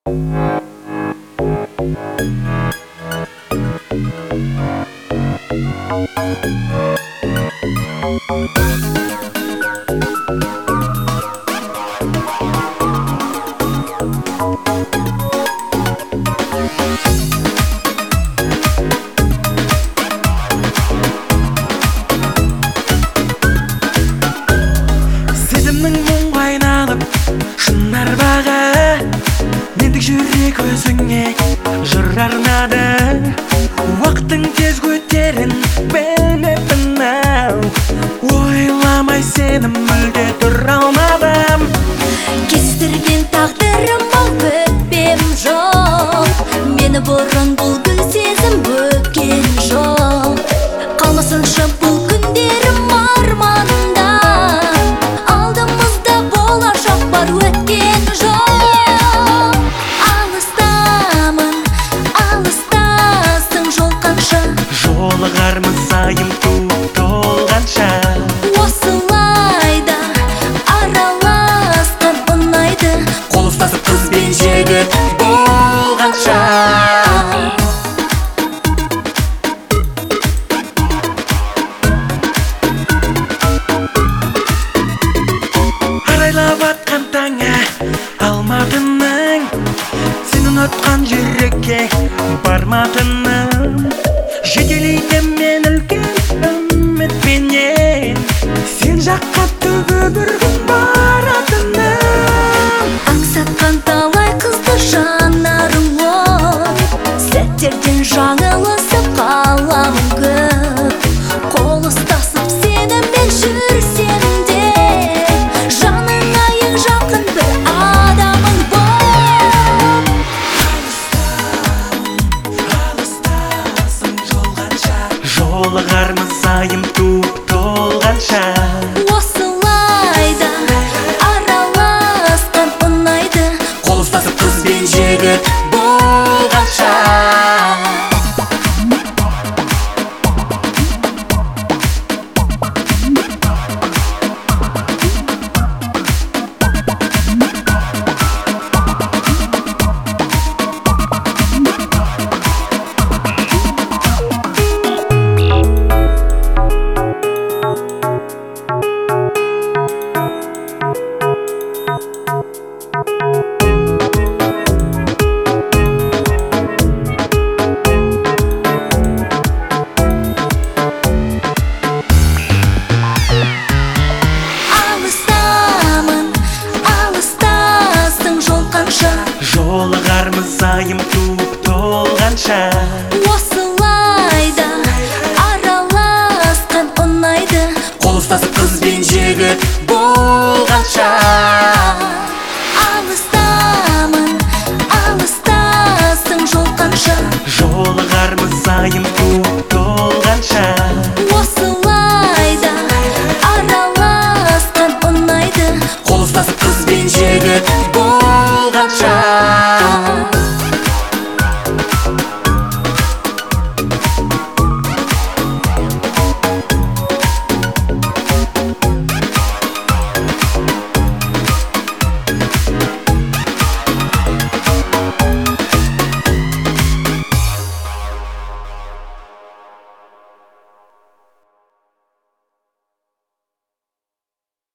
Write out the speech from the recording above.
Сезімнің мұңға айналып шын арбаға, мендік жүрек өзіңе жыр арнады. Уақыттың тез өтерін білмеппін-ау, ойламай сені мүлде тұра алмадым. Кестірген тағдырым ол өтпем жоқ, мені бұрын бұл гүл сезім өткен жоқ. Қалмасыншы бұл күндерім арманында, алдымызда болашақ бар өткен жоқ. Алыстамын, алыстасың жол қанша, Жолығармыз айым туып толғанша. осылайда араласқан ұнайды, Қол ұстасып қыз бен жігіт болғанша. Арайлап атқан таңа алматының, сені ұнатқан жүрекке барматының. Жетелейді мен үлкен үмітпенен, сен жаққа түбі бір күн баратының. аңсатқан талай қызды жанарың от, сәттерден жаңылысып қаламын көп. Қол ұстасып сенімен жүрсем де, жаныңа ең жақын бір адамың бол. Алыстасың жолғанша, жолығармыз айым туып толғанша. Осылайда араласқан ұнайды, Қол ұстасып қыз бен жігіт болғанша. алыстамын, алыстасың жол қанша, Жолығармыз айым туып толғанша. осылайда араласқан ұнайды, Қол ұстасып қыз бен жігіт болғанша.